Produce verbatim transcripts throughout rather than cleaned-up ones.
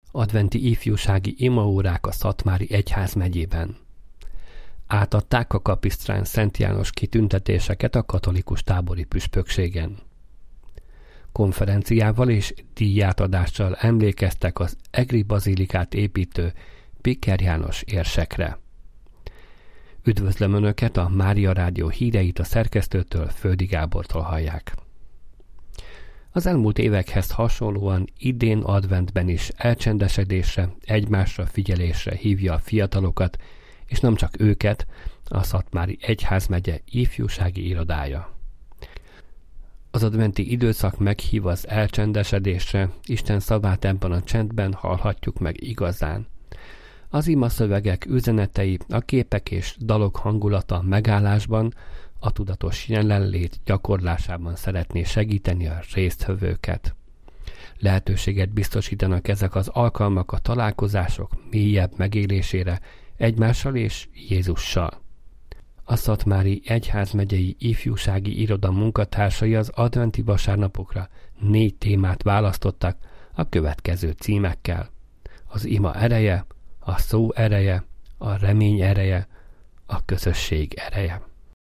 Adventi ifjúsági imaórák a Szatmári Egyházmegyében. Átadták a Kapisztrán Szent János kitüntetéseket a katolikus tábori püspökségen. Konferenciával és díjátadással emlékeztek az Egri bazilikát építő Pikker János érsekre. Üdvözlöm Önöket, a Mária Rádió híreit a szerkesztőtől, Földi Gábortól hallják. Az elmúlt évekhez hasonlóan idén adventben is elcsendesedésre, egymásra figyelésre hívja a fiatalokat, és nem csak őket, a Szatmári Egyházmegye ifjúsági irodája. Az adventi időszak meghív az elcsendesedésre, Isten szavát ebben a csendben hallhatjuk meg igazán. Az imaszövegek üzenetei, a képek és dalok hangulata megállásban, a tudatos jelenlét gyakorlásában szeretné segíteni a résztvevőket. Lehetőséget biztosítanak ezek az alkalmak a találkozások mélyebb megélésére egymással és Jézussal. A Szatmári Egyházmegyei Ifjúsági Iroda munkatársai az adventi vasárnapokra négy témát választottak a következő címekkel: az ima ereje, a szó ereje, a remény ereje, a közösség ereje.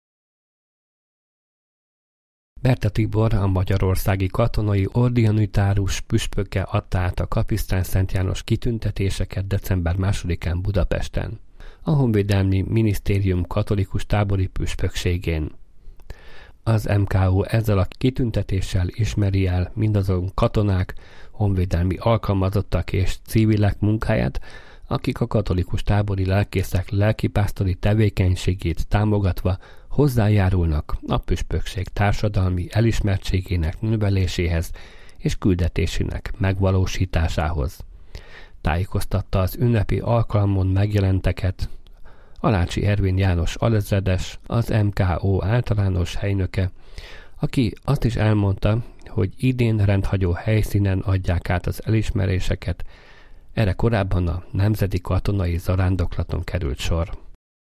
Berta Tibor, a magyarországi katonai ordinatúrus püspöke adta át a Kapisztrán Szent János kitüntetéseket december másodikán Budapesten, a Honvédelmi Minisztérium katolikus tábori püspökségén. Az em ká o ezzel a kitüntetéssel ismeri el mindazon katonák, honvédelmi alkalmazottak és civilek munkáját, akik a katolikus tábori lelkészek lelkipásztori tevékenységét támogatva hozzájárulnak a püspökség társadalmi elismertségének növeléséhez és küldetésének megvalósításához. Tájékoztatta az ünnepi alkalmon megjelenteket Alácsi Ervin János alezredes, az em ká o általános helynöke, aki azt is elmondta, hogy idén rendhagyó helyszínen adják át az elismeréseket, erre korábban a Nemzeti Katonai Zarándoklaton került sor.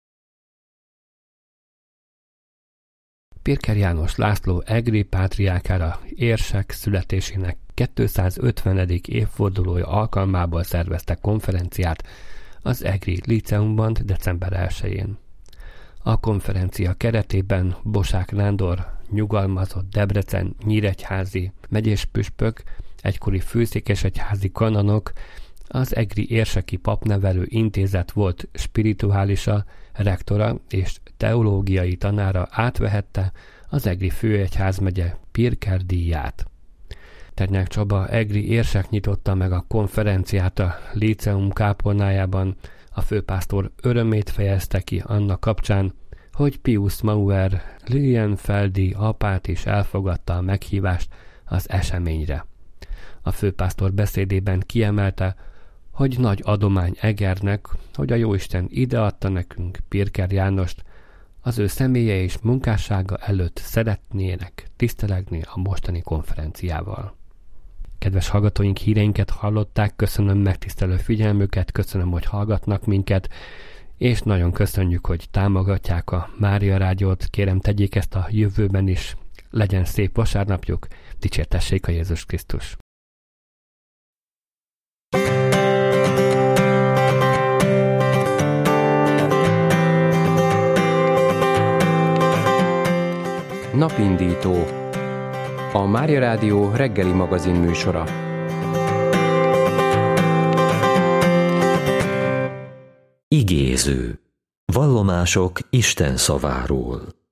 Pikker János László egri pátriárkára érsek születésének kétszázötvenedik évfordulója alkalmából szerveztek konferenciát az Egri Líceumban december elsején. A konferencia keretében Bosák Nándor, nyugalmazott Debrecen nyíregyházi megyés püspök, egykori főszékesegyházi kanonok, az Egri Érseki Papnevelő Intézet volt spirituálisa, rektora és teológiai tanára átvehette az Egri Főegyházmegye Pirker díját. Ternyák Csaba egri érsek nyitotta meg a konferenciát a Líceum kápolnájában, a főpásztor örömét fejezte ki annak kapcsán, hogy Pius Mauer Lilienfeldi apát is elfogadta a meghívást az eseményre. A főpásztor beszédében kiemelte, hogy nagy adomány Egernek, hogy a Jóisten ideadta nekünk Pirker Jánost, az ő személye és munkássága előtt szeretnének tisztelegni a mostani konferenciával. Kedves hallgatóink, híreinket hallották, köszönöm megtisztelő figyelmüket, köszönöm, hogy hallgatnak minket, és nagyon köszönjük, hogy támogatják a Mária Rádiót, kérem tegyék ezt a jövőben is, legyen szép vasárnapjuk, dicsértessék a Jézus Krisztus! Napindító, a Mária Rádió reggeli magazin műsora. Igéző. Vallomások Isten szaváról.